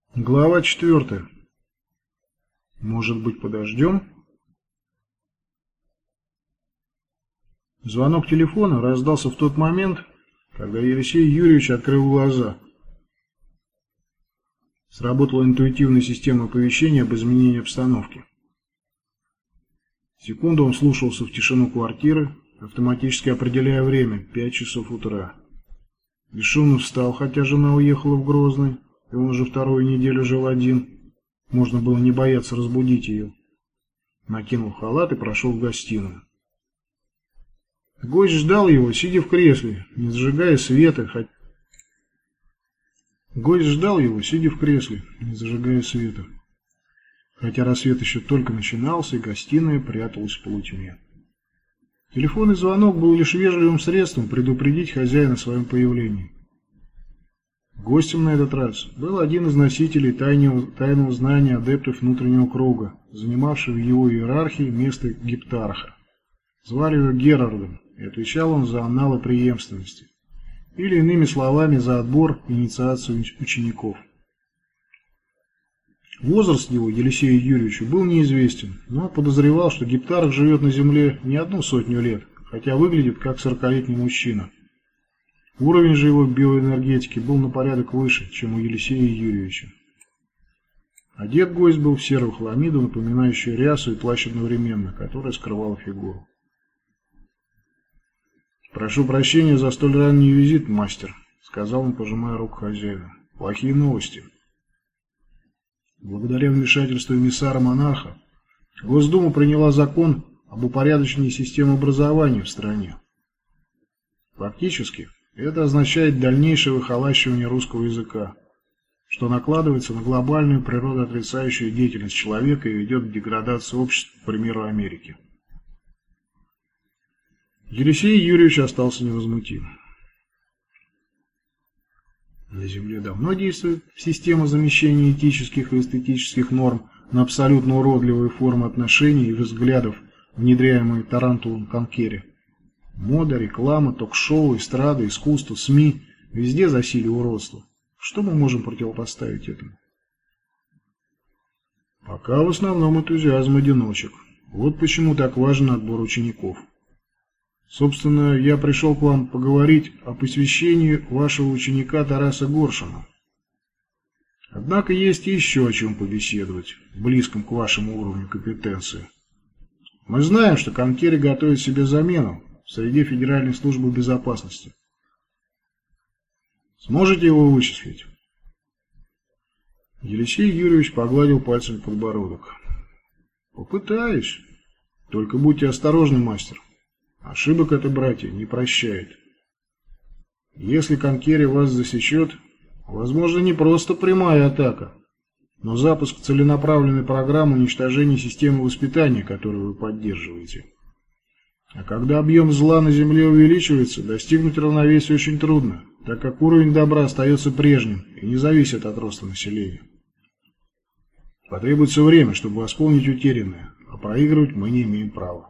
Глава 4. Может быть, подождем? Звонок телефона раздался в тот момент, когда Елисей Юрьевич открыл глаза. Сработала интуитивная система оповещения об изменении обстановки. Секунду он слушался в тишину квартиры, автоматически определяя время – 5 часов утра. Бесшумно встал, хотя жена уехала в Грозный, и он уже вторую неделю жил один. Можно было не бояться разбудить ее. Накинул халат и прошел в гостиную. Гость ждал его, сидя в кресле, не зажигая света, хотя рассвет еще только начинался, и гостиная пряталась в полутьме. Телефонный звонок был лишь вежливым средством предупредить хозяина о своем появлении. Гостем на этот раз был один из носителей тайного знания адептов внутреннего круга, занимавший в его иерархии место гептарха. Звали его Герардом, и отвечал он за анналы преемственности, или иными словами за отбор и инициацию учеников. Возраст его, Елисею Юрьевичу, был неизвестен, но подозревал, что гептарх живет на Земле не 100 лет, хотя выглядит как 40-летний мужчина. Уровень же его биоэнергетики был на порядок выше, чем у Елисея Юрьевича. Одет гость был в серую хламиду, напоминающую рясу и плащ одновременно, которая скрывала фигуру. «Прошу прощения за столь ранний визит, мастер», — сказал он, пожимая руку хозяина. «Плохие новости. Благодаря вмешательству эмиссара-монарха Госдума приняла закон об упорядочении системы образования в стране. Фактически, это означает дальнейшее выхолащивание русского языка, что накладывается на глобальную природоотрицающую деятельность человека и ведет к деградации общества, к примеру, Америки». Елисей Юрьевич остался невозмутим. На Земле давно действует система замещения этических и эстетических норм на абсолютно уродливые формы отношений и взглядов, внедряемые Тарантулом Конкери. Мода, реклама, ток-шоу, эстрада, искусство, СМИ – везде засилие уродства. Что мы можем противопоставить этому? Пока в основном энтузиазм одиночек. Вот почему так важен отбор учеников. Собственно, я пришел к вам поговорить о посвящении вашего ученика Тараса Горшина. Однако есть еще о чем побеседовать, близком к вашему уровню компетенции. Мы знаем, что Конкери готовит себе замену в среде Федеральной службы безопасности. Сможете его вычислить? Елисей Юрьевич погладил пальцами подбородок. Попытаюсь. Только будьте осторожны, мастер. Ошибок это, братья, не прощает. Если Конкери вас засечет, возможно, не просто прямая атака, но запуск целенаправленной программы уничтожения системы воспитания, которую вы поддерживаете. А когда объем зла на Земле увеличивается, достигнуть равновесия очень трудно, так как уровень добра остается прежним и не зависит от роста населения. Потребуется время, чтобы восполнить утерянное, а проигрывать мы не имеем права.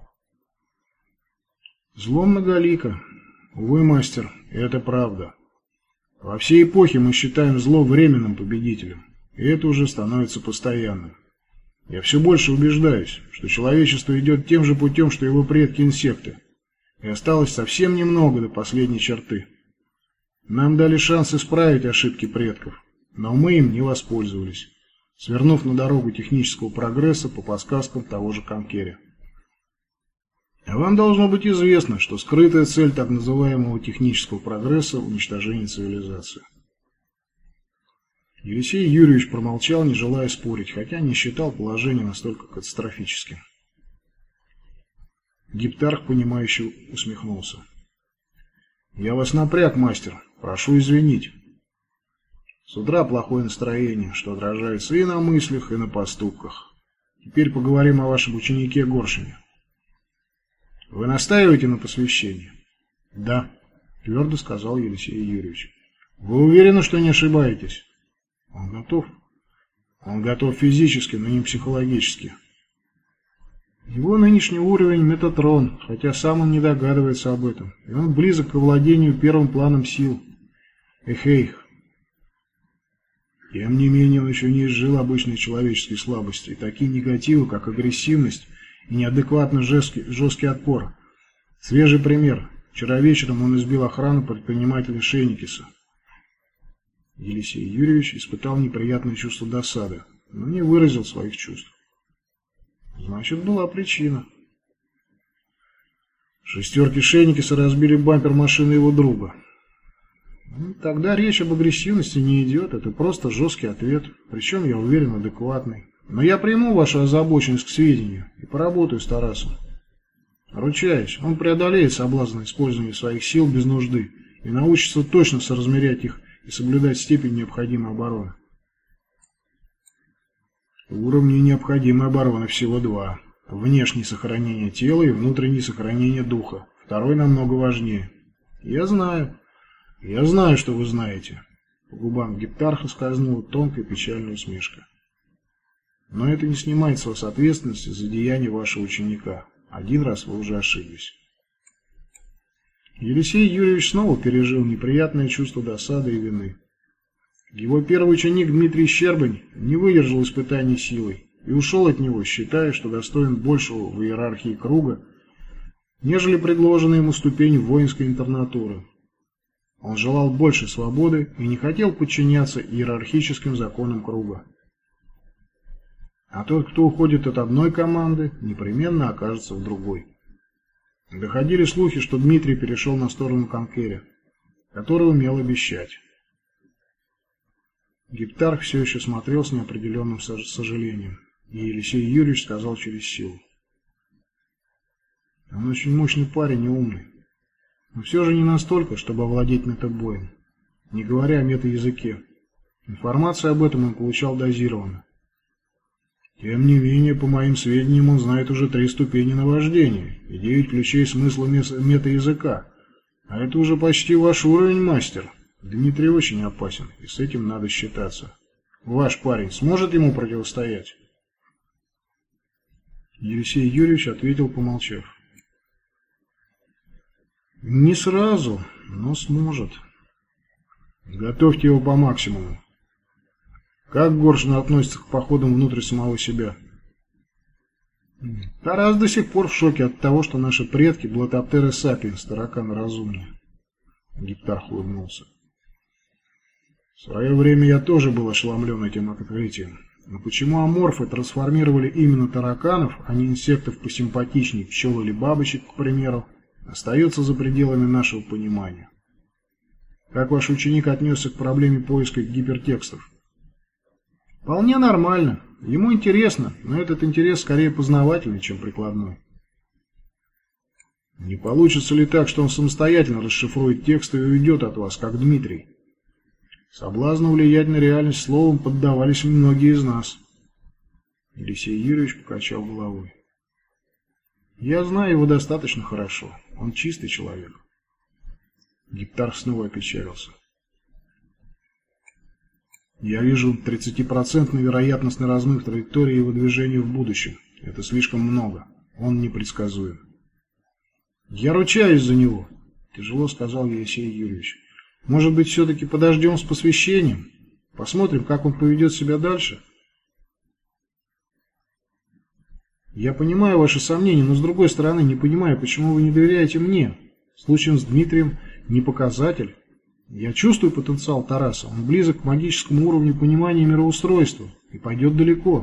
Зло многолико. Увы, мастер, это правда. Во всей эпохе мы считаем зло временным победителем, и это уже становится постоянным. Я все больше убеждаюсь, что человечество идет тем же путем, что его предки-инсекты, и осталось совсем немного до последней черты. Нам дали шанс исправить ошибки предков, но мы им не воспользовались, свернув на дорогу технического прогресса по подсказкам того же Конкери. А вам должно быть известно, что скрытая цель так называемого технического прогресса – уничтожение цивилизации. Елисей Юрьевич промолчал, не желая спорить, хотя не считал положение настолько катастрофическим. Гептарх, понимающе усмехнулся. «Я вас напряг, мастер. Прошу извинить. С утра плохое настроение, что отражается и на мыслях, и на поступках. Теперь поговорим о вашем ученике Горшине. Вы настаиваете на посвящении?» «Да», – твердо сказал Елисей Юрьевич. «Вы уверены, что не ошибаетесь?» «Он готов». «Он готов физически, но не психологически». Его нынешний уровень – Метатрон, хотя сам он не догадывается об этом, и он близок к овладению первым планом сил. Эхейх. Тем не менее, он еще не изжил обычной человеческой слабости, и такие негативы, как агрессивность и неадекватно жесткий отпор. Свежий пример. Вчера вечером он избил охрану предпринимателя Шейникеса. Елисей Юрьевич испытал неприятное чувство досады, но не выразил своих чувств. Значит, была причина. Шестерки Шейникеса разбили бампер машины его друга. Тогда речь об агрессивности не идет, это просто жесткий ответ, причем, я уверен, адекватный. Но я приму вашу озабоченность к сведению и поработаю с Тарасом. Ручаюсь, он преодолеет соблазн использования своих сил без нужды и научится точно соразмерять их и соблюдать степень необходимой обороны. Уровней необходимой обороны всего два. Внешнее сохранение тела и внутреннее сохранение духа. Второй намного важнее. Я знаю, что вы знаете. По губам Гептарха скользнула тонкая печальная усмешка. Но это не снимает с вас ответственности за деяния вашего ученика. Один раз вы уже ошиблись. Елисей Юрьевич снова пережил неприятное чувство досады и вины. Его первый ученик Дмитрий Щербань не выдержал испытаний силой и ушел от него, считая, что достоин большего в иерархии круга, нежели предложенная ему ступень воинской интернатуры. Он желал больше свободы и не хотел подчиняться иерархическим законам круга. А тот, кто уходит от одной команды, непременно окажется в другой. Доходили слухи, что Дмитрий перешел на сторону Конкеря, который умел обещать. Гептарх все еще смотрел с неопределенным сожалением, и Елисей Юрьевич сказал через силу. Он очень мощный парень и умный, но все же не настолько, чтобы овладеть метабоем, не говоря о метаязыке. Информацию об этом он получал дозированно. Тем не менее, по моим сведениям, он знает уже 3 ступени наваждения и 9 ключей смысла метаязыка. А это уже почти ваш уровень, мастер. Дмитрий очень опасен, и с этим надо считаться. Ваш парень сможет ему противостоять? Елисей Юрьевич ответил, помолчав. Не сразу, но сможет. Готовьте его по максимуму. Как Горшин относится к походам внутрь самого себя? Тарас до сих пор в шоке от того, что наши предки Блатоптеры сапиенс, тараканы разумные. Гептарх улыбнулся. В свое время я тоже был ошеломлен этим открытием. Но почему аморфы трансформировали именно тараканов, а не инсектов посимпатичнее, пчел или бабочек, к примеру, остается за пределами нашего понимания. Как ваш ученик отнесся к проблеме поиска гипертекстов? Вполне нормально. Ему интересно, но этот интерес скорее познавательный, чем прикладной. Не получится ли так, что он самостоятельно расшифрует тексты и уйдет от вас, как Дмитрий? Соблазну влиять на реальность словом поддавались многие из нас. Елисей Юрьевич покачал головой. Я знаю его достаточно хорошо. Он чистый человек. Гептарх снова опечалился. Я вижу 30% вероятностный размыв траектории его движения в будущем. Это слишком много. Он непредсказуем. Я ручаюсь за него, тяжело сказал Елисей Юрьевич. Может быть, все-таки подождем с посвящением? Посмотрим, как он поведет себя дальше? Я понимаю ваши сомнения, но с другой стороны не понимаю, почему вы не доверяете мне. Случай с Дмитрием не показатель. Я чувствую потенциал Тараса, он близок к магическому уровню понимания мироустройства и пойдет далеко.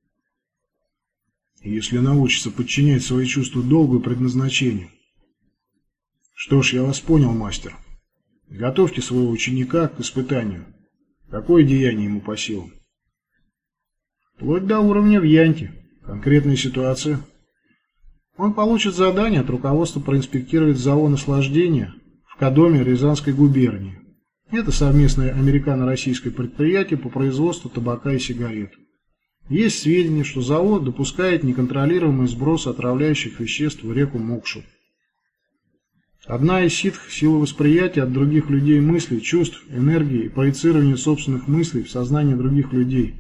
Если научится подчинять свои чувства долгу и предназначению. Что ж, я вас понял, мастер. Готовьте своего ученика к испытанию. Какое деяние ему по силам? Вплоть до уровня в Янте. Конкретная ситуация. Он получит задание от руководства проинспектировать ЗАО «Наслаждение» в Кодоме Рязанской губернии. Это совместное американо-российское предприятие по производству табака и сигарет. Есть сведения, что ЗАО допускает неконтролируемый сброс отравляющих веществ в реку Мокшу. Одна из ситх – сила восприятия от других людей мыслей, чувств, энергии и проецирования собственных мыслей в сознание других людей.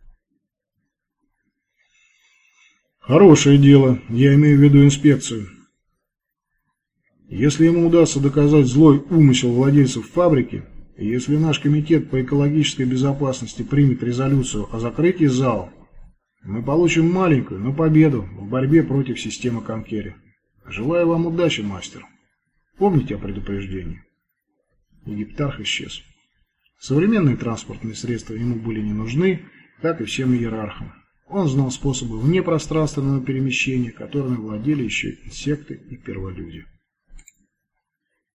Хорошее дело, я имею в виду инспекцию. Если ему удастся доказать злой умысел владельцев фабрики, И если наш комитет по экологической безопасности примет резолюцию о закрытии зала, мы получим маленькую, но победу в борьбе против системы Конкери. Желаю вам удачи, мастер. Помните о предупреждении. Египтарх исчез. Современные транспортные средства ему были не нужны, как и всем иерархам. Он знал способы внепространственного перемещения, которыми владели еще инсекты и перволюди.